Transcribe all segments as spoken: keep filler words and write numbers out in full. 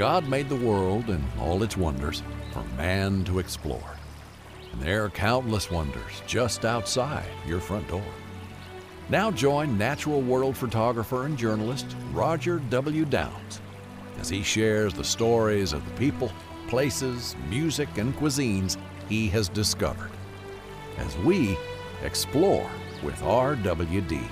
God made the world and all its wonders for man to explore. And there are countless wonders just outside your front door. Now join natural world photographer and journalist Roger W. Downs as he shares the stories of the people, places, music, and cuisines he has discovered as we explore with R W D.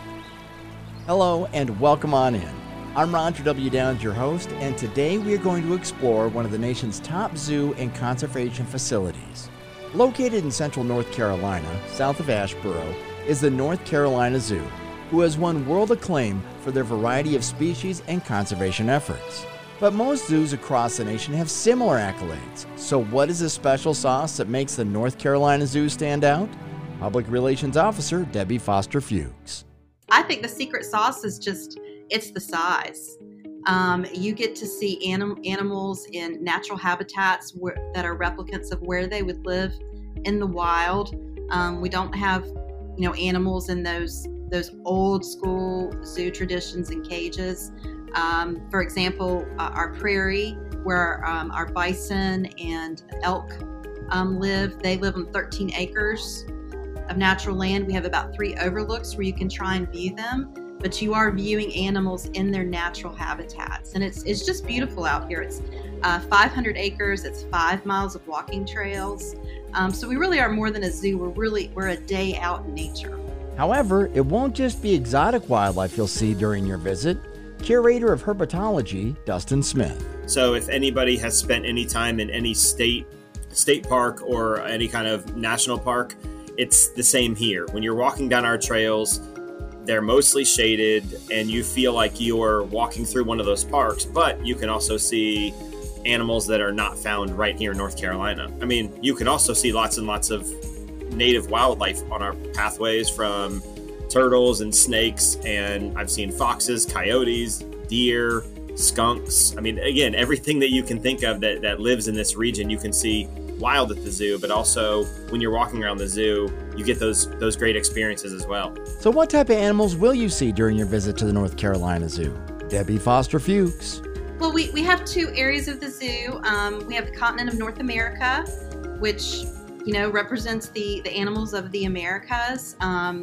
Hello and welcome on in. I'm Roger W. Downs, your host, and today we are going to explore one of the nation's top zoo and conservation facilities. Located in central North Carolina, south of Asheboro, is the North Carolina Zoo, who has won world acclaim for their variety of species and conservation efforts. But most zoos across the nation have similar accolades. So what is the special sauce that makes the North Carolina Zoo stand out? Public Relations Officer Debbie Foster Fuchs. I think the secret sauce is just, it's the size. Um, you get to see anim- animals in natural habitats where, that are replicants of where they would live in the wild. Um, we don't have, you know, animals in those those old school zoo traditions and cages. Um, for example, uh, our prairie, where um, our bison and elk um, live, they live on thirteen acres of natural land. We have about three overlooks where you can try and view them. But you are viewing animals in their natural habitats. And it's it's just beautiful out here. It's uh, five hundred acres, it's five miles of walking trails. Um, so we really are more than a zoo, we're really, we're a day out in nature. However, it won't just be exotic wildlife you'll see during your visit. Curator of Herpetology, Dustin Smith. So if anybody has spent any time in any state, state park or any kind of national park, it's the same here. When you're walking down our trails, they're mostly shaded and you feel like you're walking through one of those parks, but you can also see animals that are not found right here in North Carolina. I mean, you can also see lots and lots of native wildlife on our pathways, from turtles and snakes, and I've seen foxes, coyotes, deer, skunks. I mean, again, everything that you can think of that, that lives in this region, you can see wild at the zoo, but also when you're walking around the zoo, you get those those great experiences as well. So what type of animals will you see during your visit to the North Carolina Zoo? Debbie Foster Fuchs. Well, we, we have two areas of the zoo. Um, we have the continent of North America, which, you know, represents the, the animals of the Americas. Um,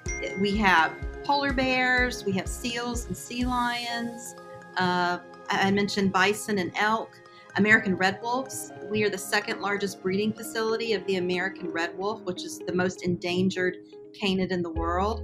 we have polar bears, we have seals and sea lions. Uh, I mentioned bison and elk. American red wolves. We are the second largest breeding facility of the American red wolf, which is the most endangered canid in the world.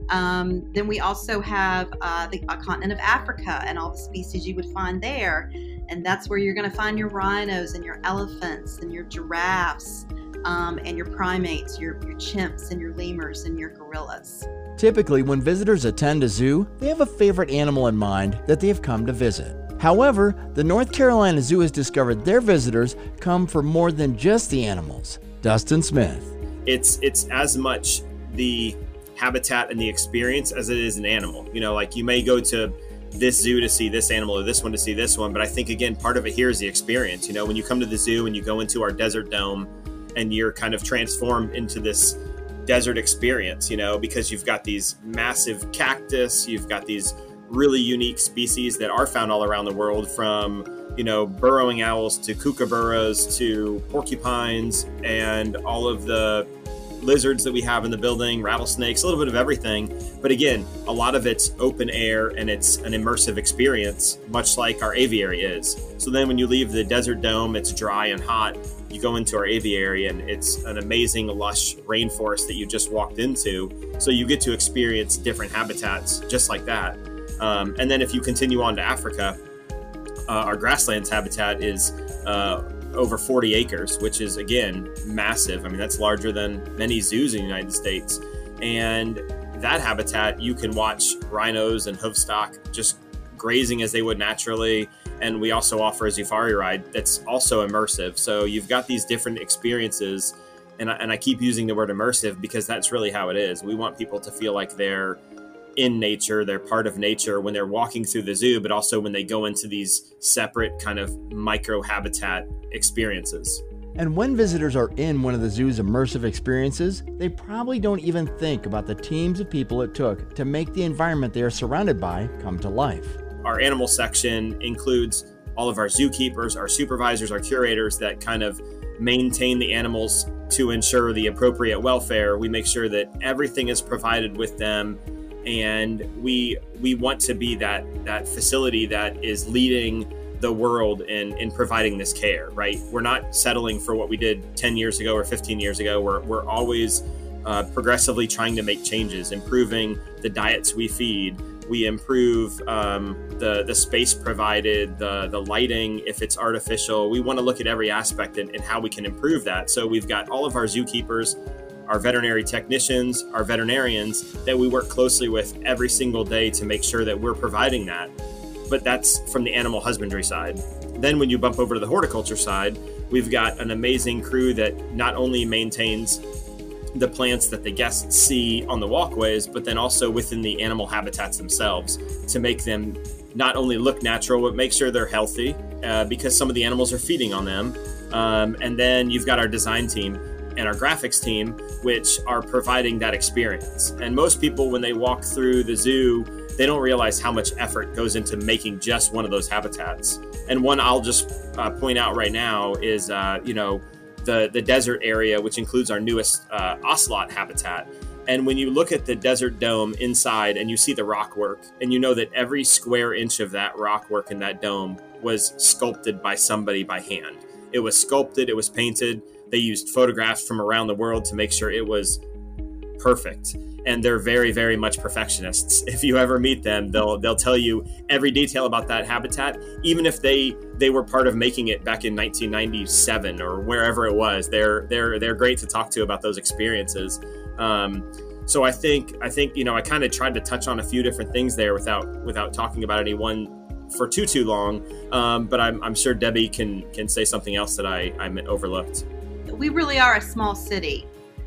Um, then we also have uh, the uh, continent of Africa and all the species you would find there. And that's where you're going to find your rhinos and your elephants and your giraffes um, and your primates, your, your chimps and your lemurs and your gorillas. Typically, when visitors attend a zoo, they have a favorite animal in mind that they have come to visit. However, the North Carolina Zoo has discovered their visitors come for more than just the animals. Dustin Smith. It's it's as much the habitat and the experience as it is an animal. You know, like you may go to this zoo to see this animal or this one to see this one, but I think, again, part of it here is the experience. You know, when you come to the zoo and you go into our desert dome and you're kind of transformed into this desert experience, you know, because you've got these massive cactus, you've got these really unique species that are found all around the world, from, you know, burrowing owls to kookaburras to porcupines and all of the lizards that we have in the building, rattlesnakes, a little bit of everything. But again, a lot of it's open air and it's an immersive experience, much like our aviary is. So then when you leave the desert dome, it's dry and hot. You go into our aviary and it's an amazing lush rainforest that you just walked into. So you get to experience different habitats just like that. Um, and then if you continue on to Africa, uh, our grasslands habitat is uh, over forty acres, which is, again, massive. I mean, that's larger than many zoos in the United States. And that habitat, you can watch rhinos and hoofstock just grazing as they would naturally. And we also offer a safari ride that's also immersive. So you've got these different experiences. And I, and I keep using the word immersive because that's really how it is. We want people to feel like they're in nature, they're part of nature when they're walking through the zoo, but also when they go into these separate kind of micro habitat experiences. And when visitors are in one of the zoo's immersive experiences, they probably don't even think about the teams of people it took to make the environment they are surrounded by come to life. Our animal section includes all of our zookeepers, our supervisors, our curators that kind of maintain the animals to ensure the appropriate welfare. We make sure that everything is provided with them, and we we want to be that that facility that is leading the world in in providing this care, right? We're not settling for what we did ten years ago or fifteen years ago. We're we're always uh, progressively trying to make changes, improving the diets we feed. We improve um, the the space provided, the the lighting, if it's artificial. We want to look at every aspect and, and how we can improve that. So we've got all of our zookeepers, our veterinary technicians, our veterinarians that we work closely with every single day to make sure that we're providing that. But that's from the animal husbandry side. Then when you bump over to the horticulture side, we've got an amazing crew that not only maintains the plants that the guests see on the walkways, but then also within the animal habitats themselves to make them not only look natural, but make sure they're healthy uh, because some of the animals are feeding on them. Um, and then you've got our design team and our graphics team, which are providing that experience. And most people, when they walk through the zoo, they don't realize how much effort goes into making just one of those habitats. And one I'll just uh, point out right now is, uh, you know, the, the desert area, which includes our newest uh, ocelot habitat. And when you look at the desert dome inside and you see the rock work, and you know that every square inch of that rock work in that dome was sculpted by somebody by hand. It was sculpted, it was painted. They used photographs from around the world to make sure it was perfect. And they're very, very much perfectionists. If you ever meet them, they'll they'll tell you every detail about that habitat, even if they they were part of making it back in nineteen ninety-seven or wherever it was. They're they're they're great to talk to about those experiences. Um, so I think I think you know I kind of tried to touch on a few different things there without without talking about any one for too too long. Um, but I'm I'm sure Debbie can can say something else that I I overlooked. We really are a small city.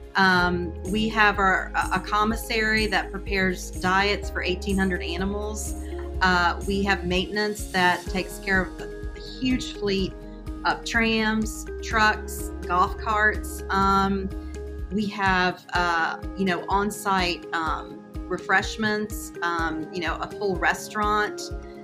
Um, we have our a commissary that prepares diets for eighteen hundred animals. Uh, we have maintenance that takes care of a huge fleet of trams, trucks, golf carts. Um, we have, uh, you know, on-site um, refreshments, um, you know, a full restaurant.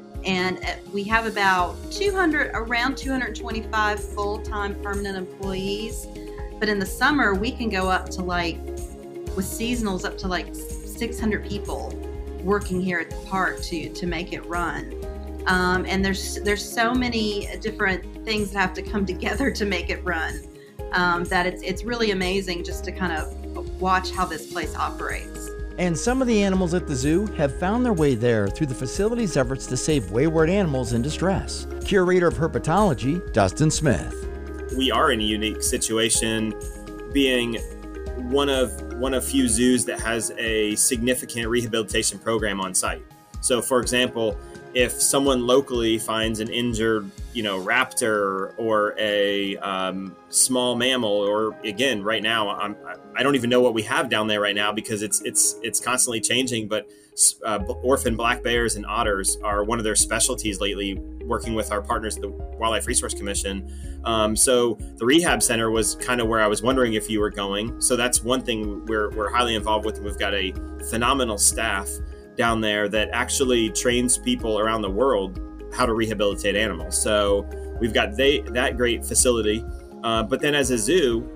And we have about two hundred, around two hundred twenty-five full-time permanent employees. But in the summer, we can go up to like, with seasonals, up to like six hundred people working here at the park to to make it run. Um, and there's there's so many different things that have to come together to make it run um, that it's it's really amazing just to kind of watch how this place operates. And some of the animals at the zoo have found their way there through the facility's efforts to save wayward animals in distress. Curator of Herpetology, Dustin Smith. We are in a unique situation, being one of one of few zoos that has a significant rehabilitation program on site. So, for example, if someone locally finds an injured, you know, raptor or a um, small mammal, or again, right now, I'm, I don't even know what we have down there right now because it's it's it's constantly changing. But uh, orphan black bears and otters are one of their specialties lately, working with our partners at the Wildlife Resource Commission. Um, so the rehab center was kind of where I was wondering if you were going. So that's one thing we're, we're highly involved with. We've got a phenomenal staff down there that actually trains people around the world how to rehabilitate animals. So we've got they, that great facility. Uh, but then as a zoo,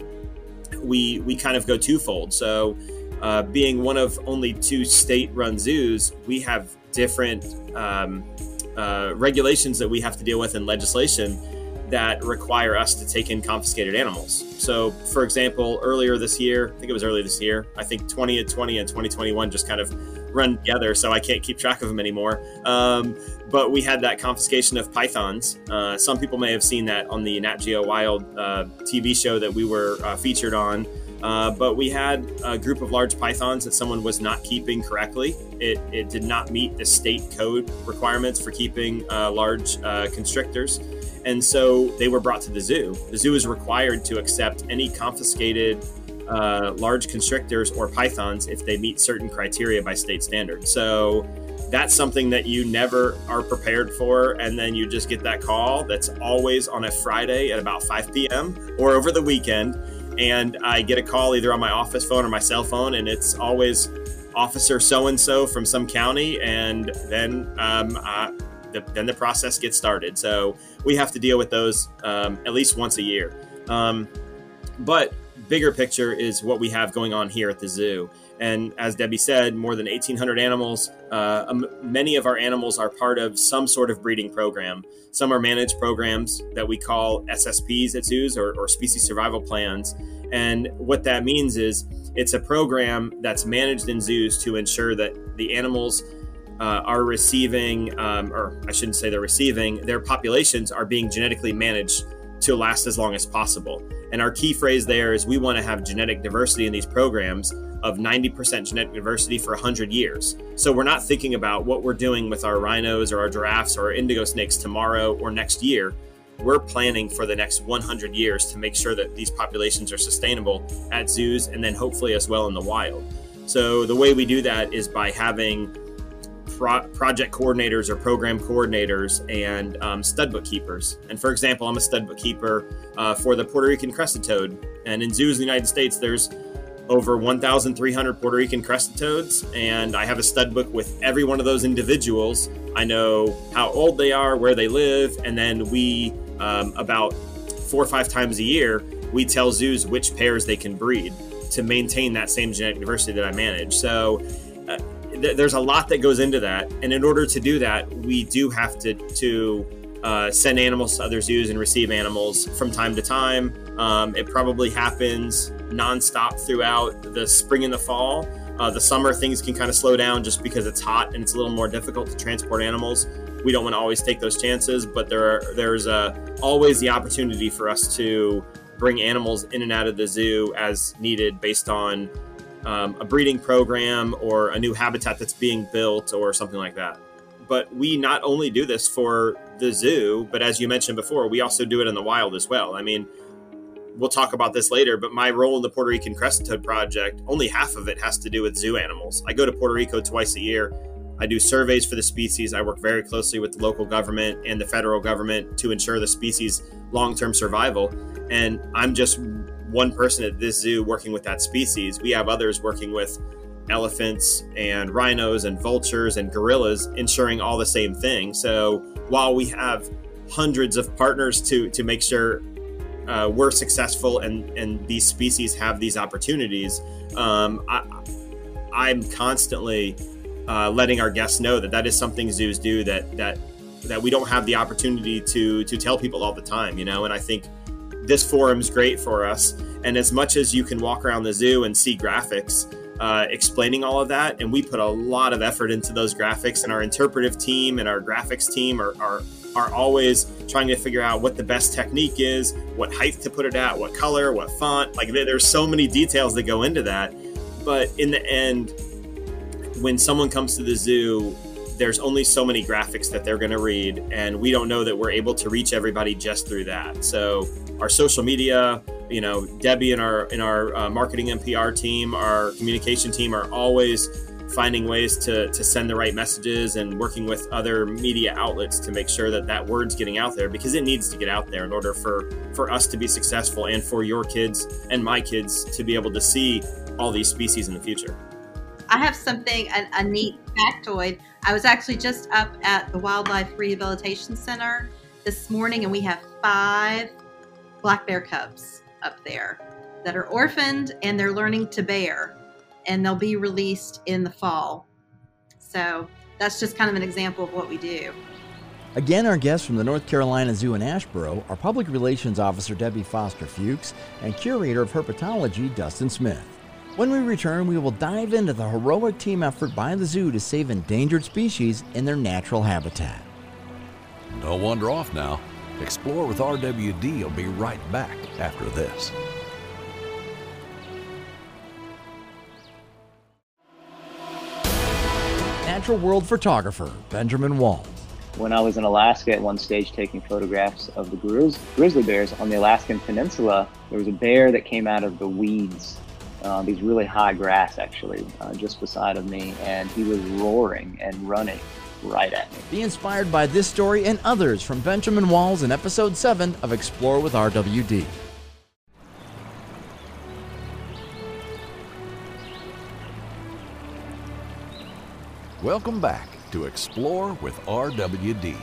we, we kind of go twofold. So uh, being one of only two state-run zoos, we have different um, uh, regulations that we have to deal with in legislation that require us to take in confiscated animals. So, for example, earlier this year, I think it was early this year, I think twenty twenty and twenty twenty-one just kind of run together, so I can't keep track of them anymore. Um, but we had that confiscation of pythons. Uh, some people may have seen that on the Nat Geo Wild uh, T V show that we were uh, featured on. Uh, but we had a group of large pythons that someone was not keeping correctly. It, it did not meet the state code requirements for keeping uh, large uh, constrictors. And so they were brought to the zoo. The zoo is required to accept any confiscated uh, large constrictors or pythons if they meet certain criteria by state standards. So that's something that you never are prepared for. And then you just get that call that's always on a Friday at about five p.m. or over the weekend. And I get a call either on my office phone or my cell phone, and it's always Officer so-and-so from some county. And then um, uh, the, then the process gets started. So we have to deal with those um, at least once a year. Um, but bigger picture is what we have going on here at the zoo. And as Debbie said, more than eighteen hundred animals. Uh, um, many of our animals are part of some sort of breeding program. Some are managed programs that we call S S Ps at zoos, or, or species survival plans. And what that means is it's a program that's managed in zoos to ensure that the animals uh, are receiving, um, or I shouldn't say they're receiving, their populations are being genetically managed to last as long as possible. And our key phrase there is we want to have genetic diversity in these programs of ninety percent genetic diversity for one hundred years. So we're not thinking about what we're doing with our rhinos or our giraffes or our indigo snakes tomorrow or next year. We're planning for the next one hundred years to make sure that these populations are sustainable at zoos and then hopefully as well in the wild. So the way we do that is by having pro- project coordinators or program coordinators and um, stud book keepers. And for example, I'm a stud book keeper uh, for the Puerto Rican crested toad. And in zoos in the United States, there's over one thousand three hundred Puerto Rican crested toads, and I have a stud book with every one of those individuals. I know how old they are, where they live, and then we, um, about four or five times a year, we tell zoos which pairs they can breed to maintain that same genetic diversity that I manage. So uh, th- there's a lot that goes into that, and in order to do that, we do have to, to uh, send animals to other zoos and receive animals from time to time. Um, it probably happens nonstop throughout the spring and the fall. Uh, the summer, things can kind of slow down just because it's hot and it's a little more difficult to transport animals. We don't want to always take those chances, but there are, there's uh, always the opportunity for us to bring animals in and out of the zoo as needed based on um, a breeding program or a new habitat that's being built or something like that. But we not only do this for the zoo, but as you mentioned before, we also do it in the wild as well. I mean, we'll talk about this later, but my role in the Puerto Rican Crested Toad Project, only half of it has to do with zoo animals. I go to Puerto Rico twice a year. I do surveys for the species. I work very closely with the local government and the federal government to ensure the species' long-term survival. And I'm just one person at this zoo working with that species. We have others working with elephants and rhinos and vultures and gorillas, ensuring all the same thing. So while we have hundreds of partners to, to make sure Uh, we're successful and, and these species have these opportunities, um, I, I'm constantly uh, letting our guests know that that is something zoos do that that that we don't have the opportunity to to tell people all the time, you know. And I think this forum's great for us. And as much as you can walk around the zoo and see graphics uh, explaining all of that, and we put a lot of effort into those graphics, and our interpretive team and our graphics team are are are always trying to figure out what the best technique is, what height to put it at, what color, what font. Like there's so many details that go into that. But in the end, when someone comes to the zoo, there's only so many graphics that they're going to read. And we don't know that we're able to reach everybody just through that. So our social media, you know, Debbie and our, in our uh, marketing and P R team, our communication team are always finding ways to, to send the right messages and working with other media outlets to make sure that that word's getting out there, because it needs to get out there in order for, for us to be successful and for your kids and my kids to be able to see all these species in the future. I have something, a, a neat factoid. I was actually just up at the Wildlife Rehabilitation Center this morning, and we have five black bear cubs up there that are orphaned, and they're learning to bear. And they'll be released in the fall. So that's just kind of an example of what we do. Again, our guests from the North Carolina Zoo in Asheboro are Public Relations Officer Debbie Foster Fuchs and Curator of Herpetology Dustin Smith. When we return, we will dive into the heroic team effort by the zoo to save endangered species in their natural habitat. Don't wander off now. Explore with R W D will be right back after this. Natural world photographer Benjamin Walls. When I was in Alaska at one stage taking photographs of the grizz- grizzly bears on the Alaskan Peninsula, there was a bear that came out of the weeds, uh, these really high grass actually, uh, just beside of me, and he was roaring and running right at me. Be inspired by this story and others from Benjamin Walls in episode seven of Explore with R W D. Welcome back. to Explore with R W D.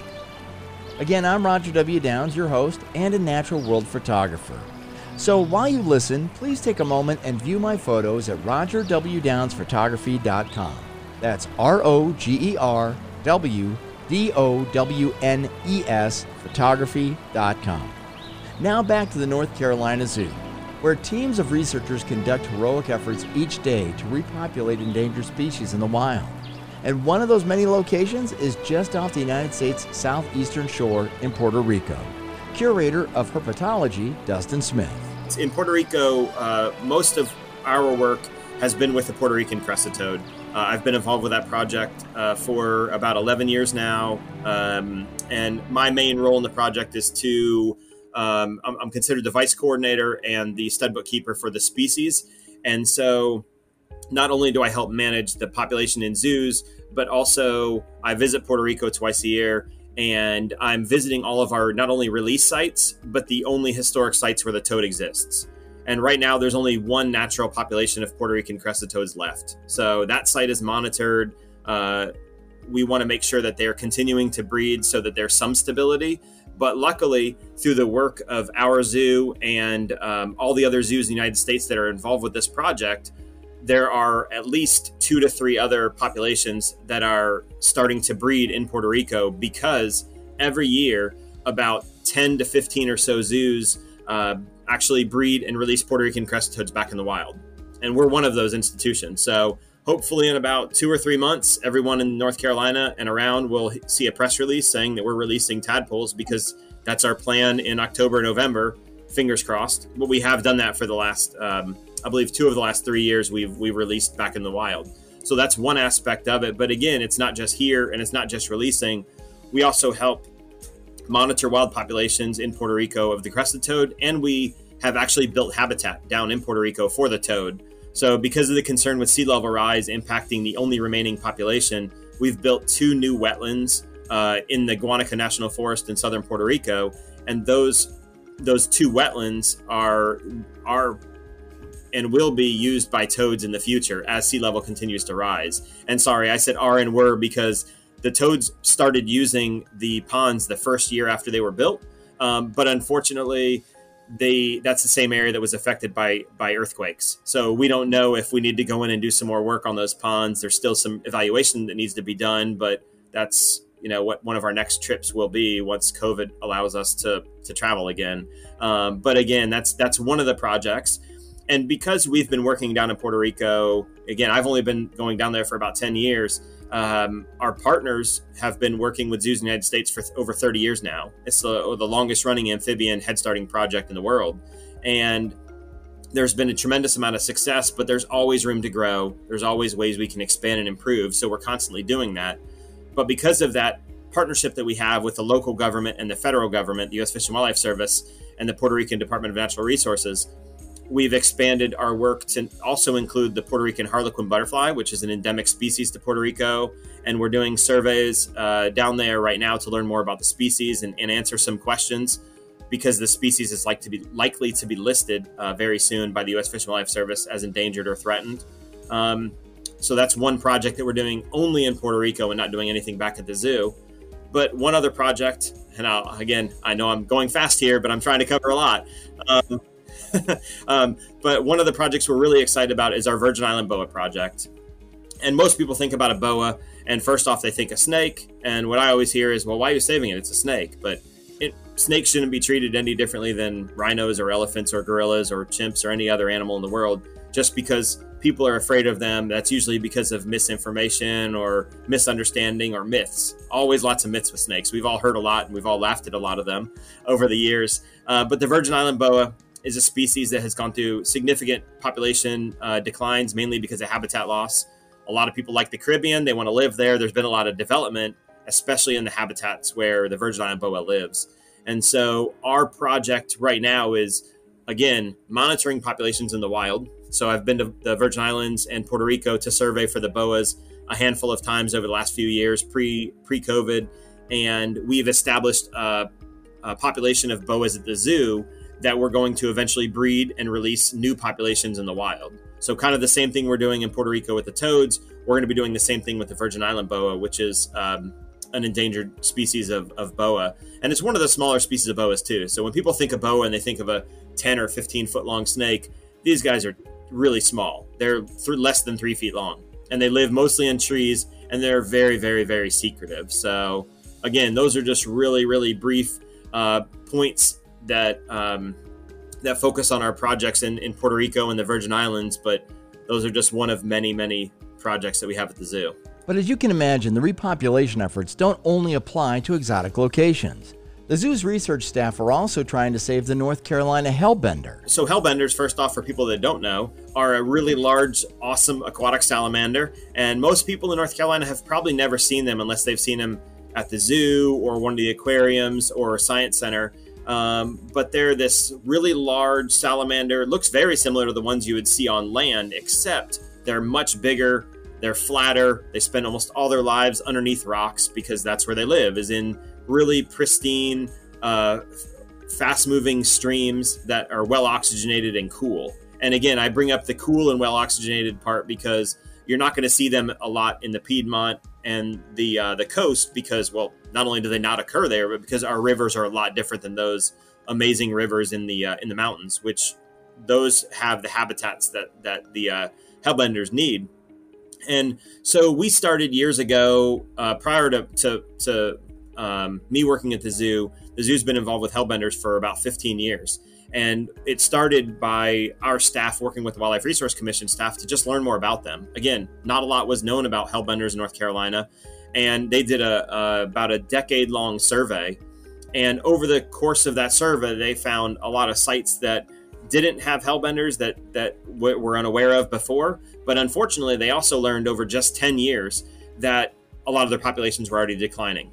Again, I'm Roger W. Downs, your host and a natural world photographer. So while you listen, please take a moment and view my photos at roger w downs photography dot com. That's R O G E R W D O W N E S photography dot com. Now back to the North Carolina Zoo, where teams of researchers conduct heroic efforts each day to repopulate endangered species in the wild. And one of those many locations is just off the United States southeastern shore in Puerto Rico. Curator of Herpetology, Dustin Smith. In Puerto Rico, uh, most of our work has been with the Puerto Rican crested toad. Uh, I've been involved with that project uh, for about eleven years now, um, and my main role in the project is to, um, I'm, I'm considered the vice coordinator and the stud bookkeeper for the species, and so not only do I help manage the population in zoos, but also I visit Puerto Rico twice a year, and I'm visiting all of our not only release sites, but the only historic sites where the toad exists. And right now there's only one natural population of Puerto Rican crested toads left. So that site is monitored. Uh, we want to make sure that they're continuing to breed so that there's some stability. But luckily, through the work of our zoo and um, all the other zoos in the United States that are involved with this project, there are at least two to three other populations that are starting to breed in Puerto Rico, because every year about ten to fifteen or so zoos uh, actually breed and release Puerto Rican crested toads back in the wild. And we're one of those institutions. So hopefully in about two or three months, everyone in North Carolina and around will see a press release saying that we're releasing tadpoles, because that's our plan in October, November, fingers crossed. But we have done that for the last um, I believe two of the last three years we've we've released back in the wild. So that's one aspect of it. But again, it's not just here and it's not just releasing. We also help monitor wild populations in Puerto Rico of the crested toad, and we have actually built habitat down in Puerto Rico for the toad. So because of the concern with sea level rise impacting the only remaining population, we've built two new wetlands uh, in the Guanica National Forest in southern Puerto Rico, and those those two wetlands are are and will be used by toads in the future as sea level continues to rise. And sorry, I said are and were because the toads started using the ponds the first year after they were built. Um, but unfortunately, they that's the same area that was affected by by earthquakes. So we don't know if we need to go in and do some more work on those ponds. There's still some evaluation that needs to be done, but that's you know what one of our next trips will be once COVID allows us to to travel again. Um, but again, that's that's one of the projects. And because we've been working down in Puerto Rico, again, I've only been going down there for about ten years. Um, our partners have been working with zoos in the United States for th- over thirty years now. It's the, the longest running amphibian head starting project in the world. And there's been a tremendous amount of success, but there's always room to grow. There's always ways we can expand and improve. So we're constantly doing that. But because of that partnership that we have with the local government and the federal government, the U S Fish and Wildlife Service and the Puerto Rican Department of Natural Resources, we've expanded our work to also include the Puerto Rican harlequin butterfly, which is an endemic species to Puerto Rico. And we're doing surveys uh, down there right now to learn more about the species and, and answer some questions, because the species is like to be likely to be listed uh, very soon by the U S Fish and Wildlife Service as endangered or threatened. Um, so that's one project that we're doing only in Puerto Rico and not doing anything back at the zoo. But one other project, and I'll, again, I know I'm going fast here, but I'm trying to cover a lot. Um, um, but one of the projects we're really excited about is our Virgin Island boa project. And most people think about a boa, and first off, they think a snake. And what I always hear is, well, why are you saving it? It's a snake. But it, snakes shouldn't be treated any differently than rhinos or elephants or gorillas or chimps or any other animal in the world. Just because people are afraid of them, that's usually because of misinformation or misunderstanding or myths. Always lots of myths with snakes. We've all heard a lot, and we've all laughed at a lot of them over the years. Uh, but the Virgin Island boa is a species that has gone through significant population uh, declines, mainly because of habitat loss. A lot of people like the Caribbean. They want to live there. There's been a lot of development, especially in the habitats where the Virgin Island boa lives. And so our project right now is, again, monitoring populations in the wild. So I've been to the Virgin Islands and Puerto Rico to survey for the boas a handful of times over the last few years, pre, pre-COVID. And we've established a, a population of boas at the zoo that we're going to eventually breed and release new populations in the wild. So kind of the same thing we're doing in Puerto Rico with the toads, we're going to be doing the same thing with the Virgin Island boa, which is um, an endangered species of, of boa. And it's one of the smaller species of boas too. So when people think of boa and they think of a ten or fifteen foot long snake, these guys are really small. They're th- less than three feet long, and they live mostly in trees, and they're very, very, very secretive. So again, those are just really, really brief uh, points that um, that focus on our projects in, in Puerto Rico and the Virgin Islands, but those are just one of many, many projects that we have at the zoo. But as you can imagine, the repopulation efforts don't only apply to exotic locations. The zoo's research staff are also trying to save the North Carolina hellbender. So hellbenders, first off, for people that don't know, are a really large, awesome aquatic salamander. And most people in North Carolina have probably never seen them unless they've seen them at the zoo or one of the aquariums or a science center. Um, but they're this really large salamander. It looks very similar to the ones you would see on land, except they're much bigger. They're flatter. They spend almost all their lives underneath rocks because that's where they live, is in really pristine, uh, fast-moving streams that are well oxygenated and cool. And again, I bring up the cool and well oxygenated part because you're not going to see them a lot in the Piedmont and the uh, the coast because, well, not only do they not occur there, but because our rivers are a lot different than those amazing rivers in the uh, in the mountains, which those have the habitats that that the uh, hellbenders need. And so we started years ago, uh, prior to to, to um, me working at the zoo. The zoo's been involved with hellbenders for about fifteen years. And it started by our staff working with the Wildlife Resource Commission staff to just learn more about them. Again, not a lot was known about hellbenders in North Carolina. And they did a, a about a decade long survey. And over the course of that survey, they found a lot of sites that didn't have hellbenders that, that w- were unaware of before. But unfortunately, they also learned over just ten years that a lot of their populations were already declining.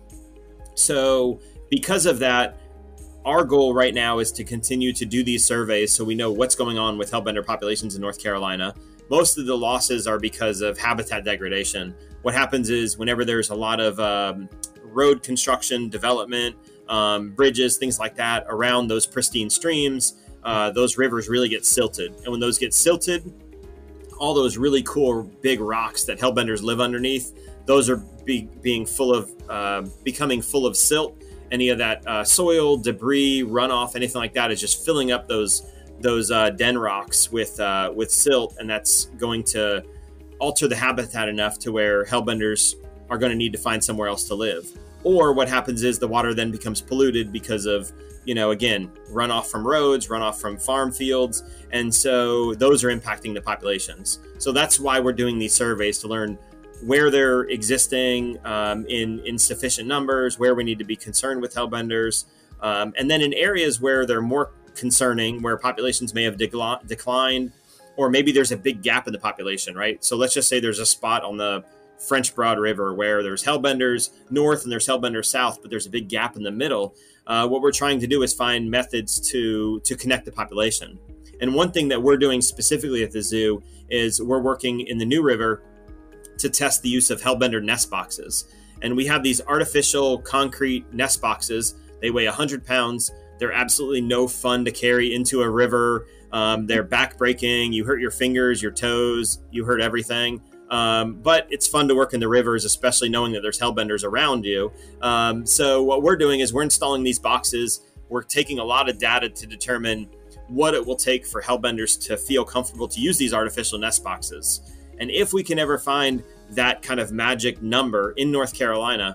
So because of that, our goal right now is to continue to do these surveys so we know what's going on with hellbender populations in North Carolina. Most of the losses are because of habitat degradation. What happens is whenever there's a lot of um, road construction, development, um, bridges, things like that around those pristine streams, uh, those rivers really get silted. And when those get silted, all those really cool big rocks that hellbenders live underneath, those are be, being full of, uh, becoming full of silt. Any of that uh, soil, debris, runoff, anything like that is just filling up those those uh, den rocks with uh, with silt, and that's going to alter the habitat enough to where hellbenders are going to need to find somewhere else to live. Or what happens is the water then becomes polluted because of, you know, again, runoff from roads, runoff from farm fields, and so those are impacting the populations. So that's why we're doing these surveys, to learn where they're existing um, in, in sufficient numbers, where we need to be concerned with hellbenders, um, and then in areas where they're more concerning, where populations may have decl- declined, or maybe there's a big gap in the population, right? So let's just say there's a spot on the French Broad River where there's hellbenders north and there's hellbenders south, but there's a big gap in the middle. Uh, what we're trying to do is find methods to to connect the population. And one thing that we're doing specifically at the zoo is we're working in the New River to test the use of hellbender nest boxes. And we have these artificial concrete nest boxes. They weigh one hundred pounds. They're absolutely no fun to carry into a river. Um, they're back-breaking. You hurt your fingers, your toes, you hurt everything. Um, but it's fun to work in the rivers, especially knowing that there's hellbenders around you. Um, so what we're doing is we're installing these boxes. We're taking a lot of data to determine what it will take for hellbenders to feel comfortable to use these artificial nest boxes. And if we can ever find that kind of magic number in North Carolina,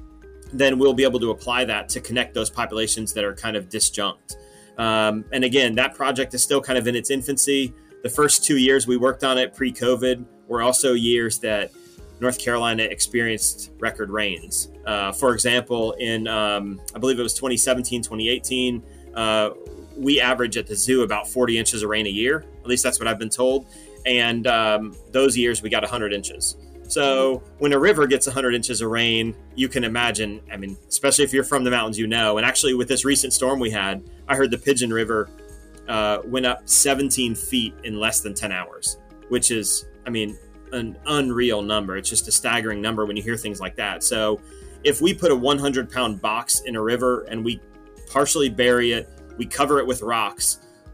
then we'll be able to apply that to connect those populations that are kind of disjunct. Um, and again, that project is still kind of in its infancy. The first two years we worked on it pre-COVID were also years that North Carolina experienced record rains. Uh, for example, in, um, I believe it was twenty seventeen, twenty eighteen, uh, we average at the zoo about forty inches of rain a year. At least that's what I've been told. And um, those years we got one hundred inches. So when a river gets one hundred inches of rain, you can imagine, I mean, especially if you're from the mountains, you know. And actually with this recent storm we had, I heard the Pigeon River uh, went up seventeen feet in less than ten hours, which is, I mean, an unreal number. It's just a staggering number when you hear things like that. So if we put a one hundred pound box in a river and we partially bury it, we cover it with rocks,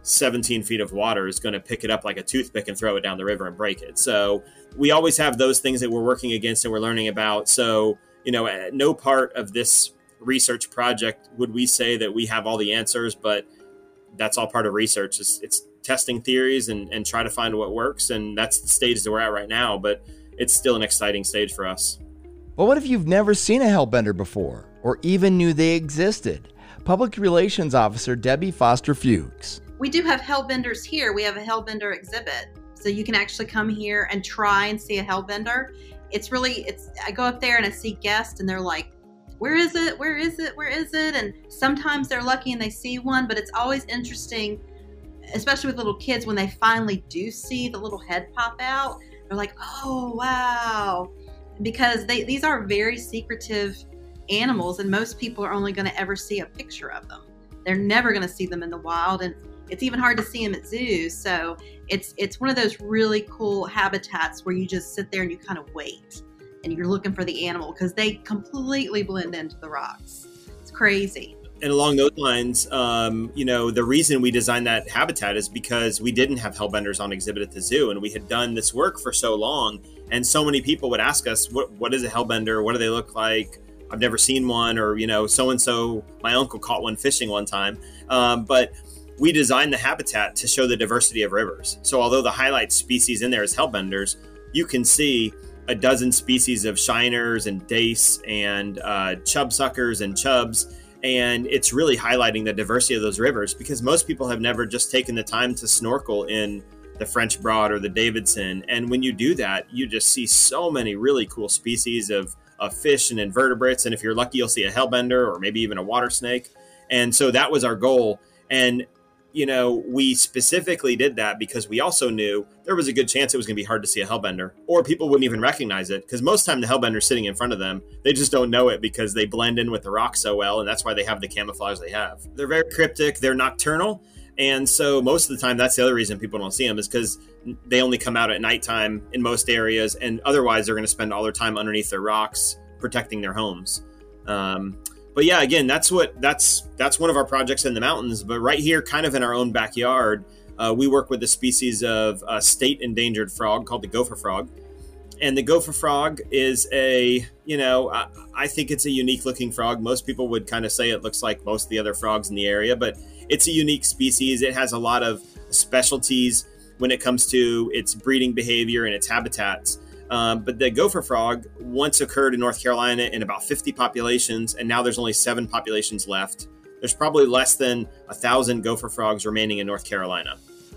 seventeen feet of water is going to pick it up like a toothpick and throw it down the river and break it. So we always have those things that we're working against and we're learning about. So, you know, at no part of this research project would we say that we have all the answers, but that's all part of research. It's, it's testing theories and, and try to find what works. And that's the stage that we're at right now, but it's still an exciting stage for us. But what if you've never seen a hellbender before or even knew they existed? Public Relations Officer Debbie Foster Fuchs. We do have hellbenders here. We have a hellbender exhibit. So you can actually come here and try and see a hellbender. It's really, it's, I go up there and I see guests and they're like, where is it? Where is it? Where is it? And sometimes they're lucky and they see one, but it's always interesting, especially with little kids, when they finally do see the little head pop out. They're like, oh, wow. Because they, these are very secretive animals and most people are only going to ever see a picture of them. They're never going to see them in the wild, and it's even hard to see them at zoos. So it's it's one of those really cool habitats where you just sit there and you kind of wait and you're looking for the animal because they completely blend into the rocks. It's crazy. And along those lines, um, you know, the reason we designed that habitat is because we didn't have hellbenders on exhibit at the zoo, and we had done this work for so long, and so many people would ask us, what what is a hellbender? What do they look like? I've never seen one, or, you know, so-and-so, my uncle caught one fishing one time. Um, but we designed the habitat to show the diversity of rivers. So although the highlight species in there is hellbenders, you can see a dozen species of shiners and dace and uh, chub suckers and chubs. And it's really highlighting the diversity of those rivers because most people have never just taken the time to snorkel in the French Broad or the Davidson. And when you do that, you just see so many really cool species of of fish and invertebrates. And if you're lucky, you'll see a hellbender or maybe even a water snake. And so that was our goal. And, you know, we specifically did that because we also knew there was a good chance it was going to be hard to see a hellbender, or people wouldn't even recognize it because most of the time the hellbender's sitting in front of them. They just don't know it because they blend in with the rock so well. And that's why they have the camouflage they have. They're very cryptic. They're nocturnal. And so most of the time, that's the other reason people don't see them is because they only come out at nighttime in most areas. And otherwise, they're going to spend all their time underneath their rocks protecting their homes. Um, but yeah, again, that's what that's that's one of our projects in the mountains. But right here, kind of in our own backyard, uh, we work with a species of uh, state endangered frog called the gopher frog. And the gopher frog is a, you know, I, I think it's a unique looking frog. Most people would kind of say it looks like most of the other frogs in the area, but it's a unique species. It has a lot of specialties when it comes to its breeding behavior and its habitats. Um, but the gopher frog once occurred in North Carolina in about fifty populations, and now there's only seven populations left. There's probably less than a thousand gopher frogs remaining in North Carolina.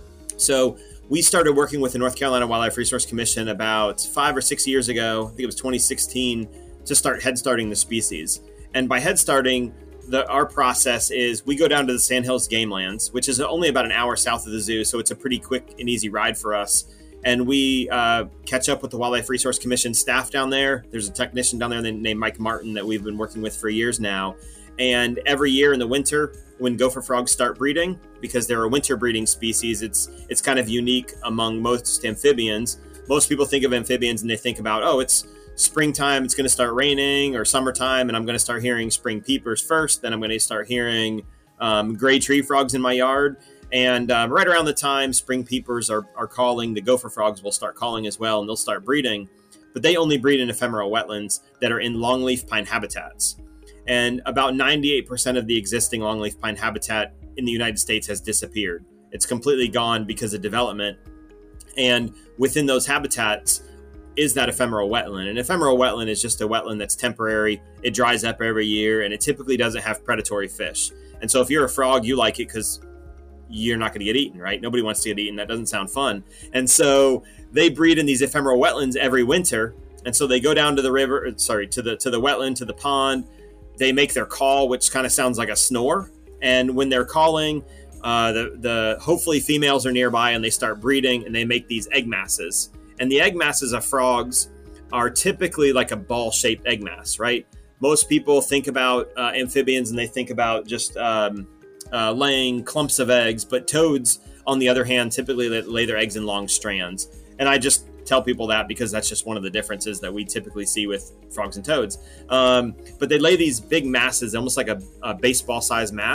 So we started working with the North Carolina Wildlife Resource Commission about five or six years ago. I think it was twenty sixteen to start head starting the species. And by head starting, the, our process is we go down to the Sandhills Game Lands, which is only about an hour south of the zoo. So it's a pretty quick and easy ride for us. And we uh, catch up with the Wildlife Resource Commission staff down there. There's a technician down there named Mike Martin that we've been working with for years now. And every year in the winter, when gopher frogs start breeding, because they're a winter breeding species, it's it's kind of unique among most amphibians. Most people think of amphibians and they think about, oh, it's springtime, it's going to start raining, or summertime, and I'm going to start hearing spring peepers first. Then I'm going to start hearing um, gray tree frogs in my yard. And um, right around the time spring peepers are, are calling, the gopher frogs will start calling as well, and they'll start breeding. But they only breed in ephemeral wetlands that are in longleaf pine habitats. And about ninety-eight percent of the existing longleaf pine habitat in the United States has disappeared. It's completely gone because of development. And within those habitats is that ephemeral wetland. An ephemeral wetland is just a wetland that's temporary. It dries up every year, and it typically doesn't have predatory fish. And so if you're a frog, you like it because you're not going to get eaten, right? Nobody wants to get eaten. That doesn't sound fun. And so they breed in these ephemeral wetlands every winter. And so they go down to the river, sorry, to the to the wetland, to the pond. They make their call, which kind of sounds like a snore. And when they're calling, uh, the, the hopefully females are nearby and they start breeding and they make these egg masses. And the egg masses of frogs are typically like a ball-shaped egg mass, right? Most people think about uh, amphibians and they think about just um, uh, laying clumps of eggs, but toads, on the other hand, typically lay their eggs in long strands. And I just tell people that because that's just one of the differences that we typically see with frogs and toads. Um, but they lay these big masses, almost like a, a baseball-sized mass,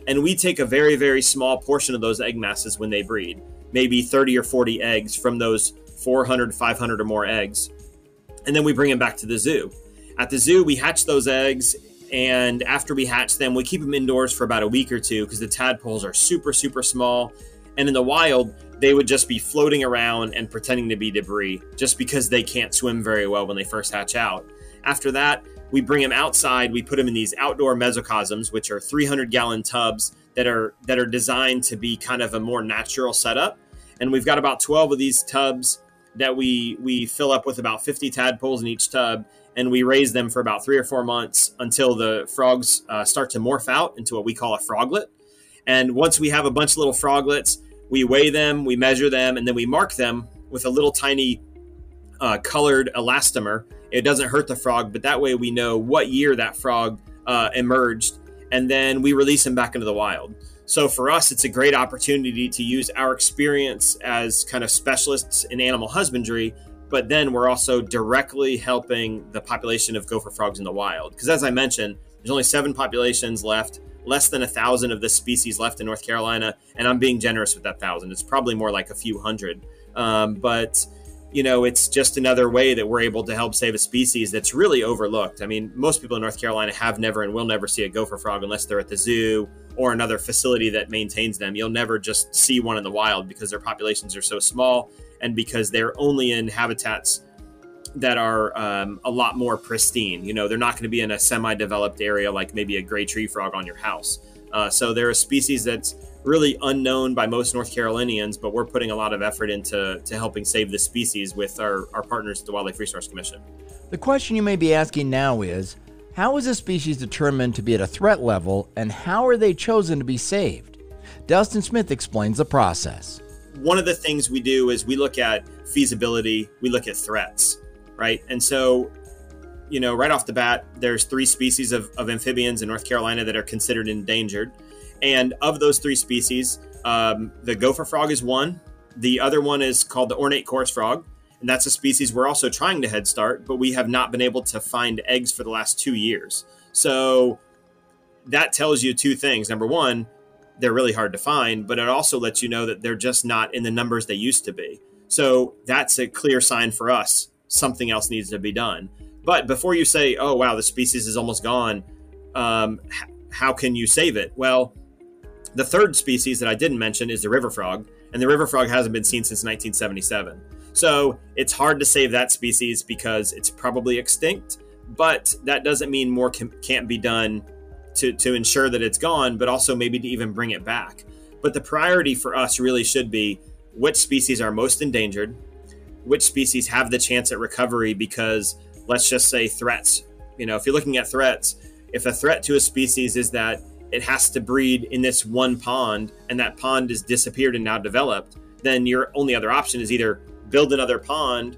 And we take a very, very small portion of those egg masses when they breed, maybe thirty or forty eggs from those four hundred, five hundred or more eggs. And then we bring them back to the zoo. At the zoo, we hatch those eggs. And after we hatch them, we keep them indoors for about a week or two because the tadpoles are super, super small. And in the wild, they would just be floating around and pretending to be debris just because they can't swim very well when they first hatch out. After that, we bring them outside. We put them in these outdoor mesocosms, which are three hundred gallon tubs that are that are designed to be kind of a more natural setup. And we've got about twelve of these tubs that we we fill up with about fifty tadpoles in each tub. And we raise them for about three or four months until the frogs uh, start to morph out into what we call a froglet. And once we have a bunch of little froglets, we weigh them, we measure them, and then we mark them with a little tiny uh, colored elastomer. It doesn't hurt the frog, but that way we know what year that frog uh, emerged, and then we release them back into the wild. So for us, it's a great opportunity to use our experience as kind of specialists in animal husbandry, but then we're also directly helping the population of gopher frogs in the wild. Because as I mentioned, there's only seven populations left, less than a thousand of this species left in North Carolina, and I'm being generous with that thousand. It's probably more like a few hundred. Um, but, you know, it's just another way that we're able to help save a species that's really overlooked. I mean, most people in North Carolina have never and will never see a gopher frog unless they're at the zoo or another facility that maintains them. You'll never just see one in the wild because their populations are so small and because they're only in habitats that are um, a lot more pristine. You know, they're not going to be in a semi-developed area like maybe a gray tree frog on your house. Uh, so they're a species that's really unknown by most North Carolinians, but we're putting a lot of effort into to helping save the species with our, our partners at the Wildlife Resource Commission. The question you may be asking now is, how is a species determined to be at a threat level, and how are they chosen to be saved? Dustin Smith explains the process. One of the things we do is we look at feasibility, we look at threats, right? And so, you know, right off the bat, there's three species of, of amphibians in North Carolina that are considered endangered. And of those three species, um, the gopher frog is one. The other one is called the ornate chorus frog. And that's a species we're also trying to head start, but we have not been able to find eggs for the last two years. So that tells you two things. Number one, they're really hard to find, but it also lets you know that they're just not in the numbers they used to be. So that's a clear sign for us. Something else needs to be done. But before you say, oh, wow, the species is almost gone, um, h- how can you save it? Well, the third species that I didn't mention is the river frog, and the river frog hasn't been seen since nineteen seventy-seven. So it's hard to save that species because it's probably extinct, but that doesn't mean more can, can't be done to, to ensure that it's gone, but also maybe to even bring it back. But the priority for us really should be which species are most endangered, which species have the chance at recovery because, let's just say, threats. You know, if you're looking at threats, if a threat to a species is that it has to breed in this one pond and that pond is disappeared and now developed, then your only other option is either build another pond,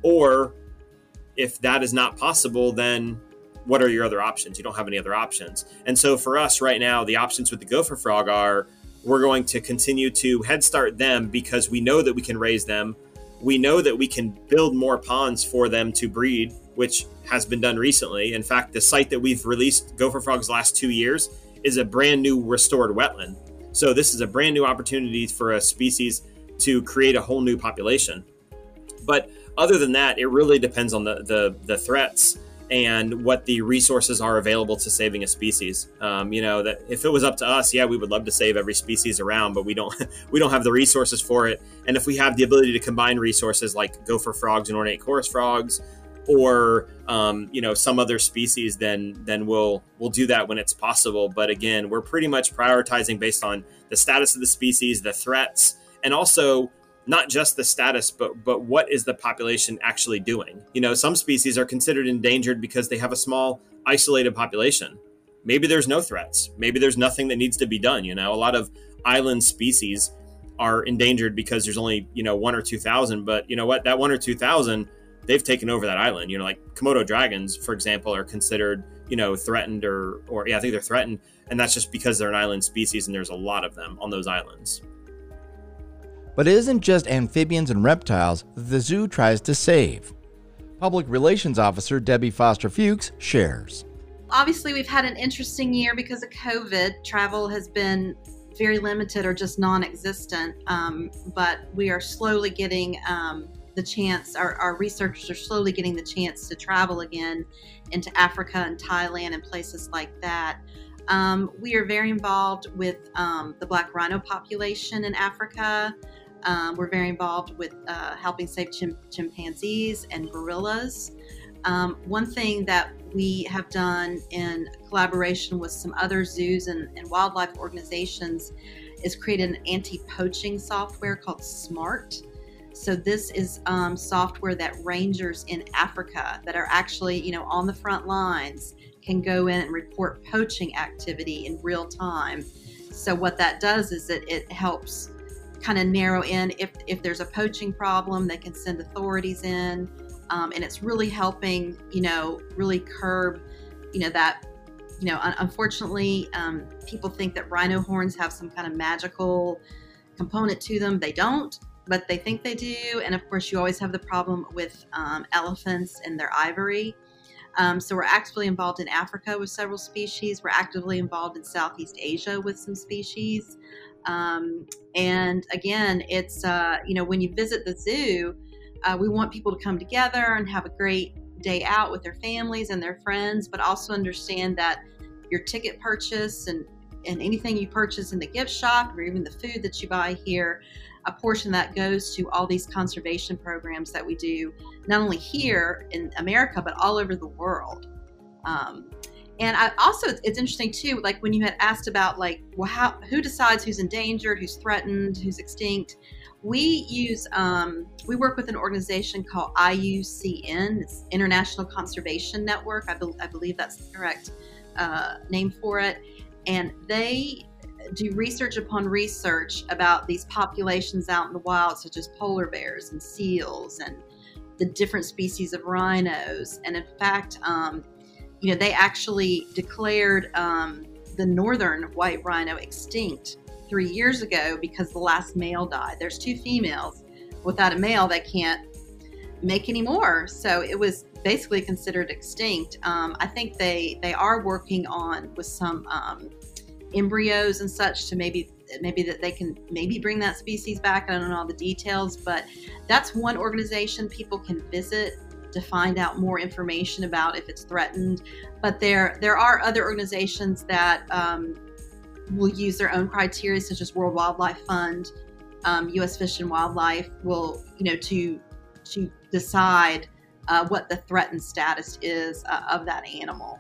or if that is not possible, then what are your other options? You don't have any other options. And so for us right now, the options with the gopher frog are we're going to continue to head start them because we know that we can raise them. We know that we can build more ponds for them to breed, which has been done recently. In fact, the site that we've released gopher frogs last two years is a brand new restored wetland. So this is a brand new opportunity for a species to create a whole new population. But other than that, it really depends on the, the, the threats and what the resources are available to saving a species. Um, you know, that if it was up to us, yeah, we would love to save every species around, but we don't we don't have the resources for it. And if we have the ability to combine resources like gopher frogs and ornate chorus frogs, or um, you know, some other species, then then we'll we'll do that when it's possible. But again, we're pretty much prioritizing based on the status of the species, the threats, and also not just the status, but but what is the population actually doing? You know, some species are considered endangered because they have a small, isolated population. Maybe there's no threats. Maybe there's nothing that needs to be done. You know, a lot of island species are endangered because there's only, you know, one or two thousand. But you know what? That one or two thousand, they've taken over that island. You know, like Komodo dragons, for example, are considered, you know, threatened or, or yeah, I think they're threatened. And that's just because they're an island species and there's a lot of them on those islands. But it isn't just amphibians and reptiles that the zoo tries to save. Public Relations Officer Debbie Foster Fuchs shares. obviously we've had an interesting year because of COVID. Travel has been very limited or just non-existent, um, but we are slowly getting um, the chance, our, our researchers are slowly getting the chance to travel again into Africa and Thailand and places like that. Um, we are very involved with um, the black rhino population in Africa. Um, we're very involved with uh, helping save chim- chimpanzees and gorillas. Um, one thing that we have done in collaboration with some other zoos and, and wildlife organizations is create an anti-poaching software called SMART. So this is um, software that rangers in Africa that are actually, you know, on the front lines can go in and report poaching activity in real time. So what that does is that it helps kind of narrow in if, if there's a poaching problem, they can send authorities in. Um, and it's really helping, you know, really curb, you know, that, you know, un- unfortunately, um, people think that rhino horns have some kind of magical component to them. They don't, but they think they do. And of course, you always have the problem with um, elephants and their ivory. Um, so we're actively involved in Africa with several species. We're actively involved in Southeast Asia with some species. Um, and again, it's, uh, you know, when you visit the zoo, uh, we want people to come together and have a great day out with their families and their friends, but also understand that your ticket purchase and, and anything you purchase in the gift shop or even the food that you buy here, a portion that goes to all these conservation programs that we do, not only here in America, but all over the world. Um, and I also, it's, it's interesting too, like when you had asked about like, well, how, who decides who's endangered, who's threatened, who's extinct? We use, um, we work with an organization called I U C N, it's International Conservation Network. I, be, I believe that's the correct uh, name for it. And they do research upon research about these populations out in the wild, such as polar bears and seals and the different species of rhinos. And in fact, um, you know, they actually declared um, the northern white rhino extinct three years ago because the last male died. There's two females. Without a male, they can't make any more. So it was basically considered extinct. Um, I think they, they are working on with some um, embryos and such to maybe maybe that they can maybe bring that species back. I don't know all the details, but that's one organization people can visit to find out more information about if it's threatened. But there there are other organizations that um, will use their own criteria, such as World Wildlife Fund, um, U S Fish and Wildlife will, you know, to to decide uh, what the threatened status is uh, of that animal.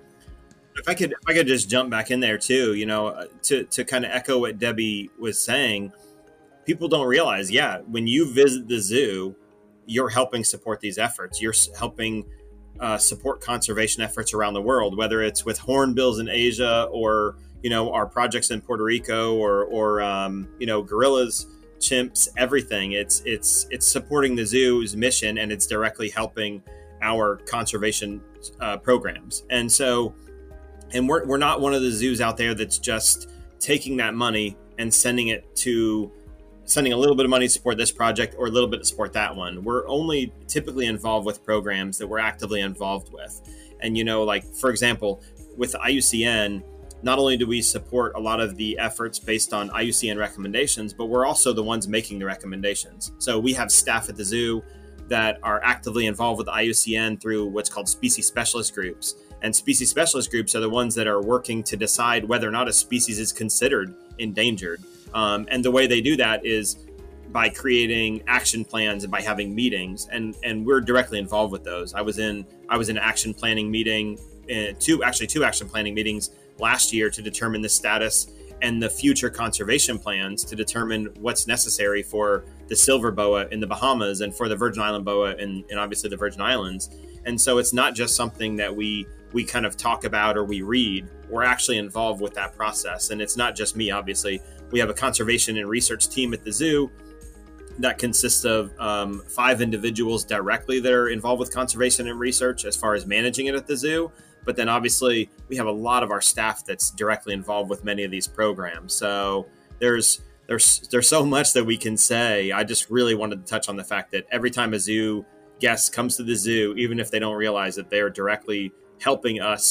If I could, if I could just jump back in there too, you know, to, to kind of echo what Debbie was saying, people don't realize, yeah, when you visit the zoo, you're helping support these efforts. You're helping uh, support conservation efforts around the world, whether it's with hornbills in Asia or, you know, our projects in Puerto Rico or, or um, you know, gorillas, chimps, everything. It's, it's, it's supporting the zoo's mission and it's directly helping our conservation uh, programs. And so, And we're, we're not one of the zoos out there that's just taking that money and sending it to sending a little bit of money to support this project or a little bit to support that one. We're only typically involved with programs that we're actively involved with. And, you know, like, for example, with the I U C N, not only do we support a lot of the efforts based on I U C N recommendations, but we're also the ones making the recommendations. So we have staff at the zoo that are actively involved with the I U C N through what's called species specialist groups. And species specialist groups are the ones that are working to decide whether or not a species is considered endangered. Um, and the way they do that is by creating action plans and by having meetings. And, and we're directly involved with those. I was in I was in an action planning meeting, uh, two actually two action planning meetings last year to determine the status and the future conservation plans to determine what's necessary for the silver boa in the Bahamas and for the Virgin Island boa and, and obviously the Virgin Islands. And so it's not just something that we we kind of talk about or we read. We're actually involved with that process. And it's not just me, obviously. We have a conservation and research team at the zoo that consists of um, five individuals directly that are involved with conservation and research as far as managing it at the zoo. But then obviously we have a lot of our staff that's directly involved with many of these programs. So there's there's there's so much that we can say. I just really wanted to touch on the fact that every time a zoo guest comes to the zoo, even if they don't realize that they are directly helping us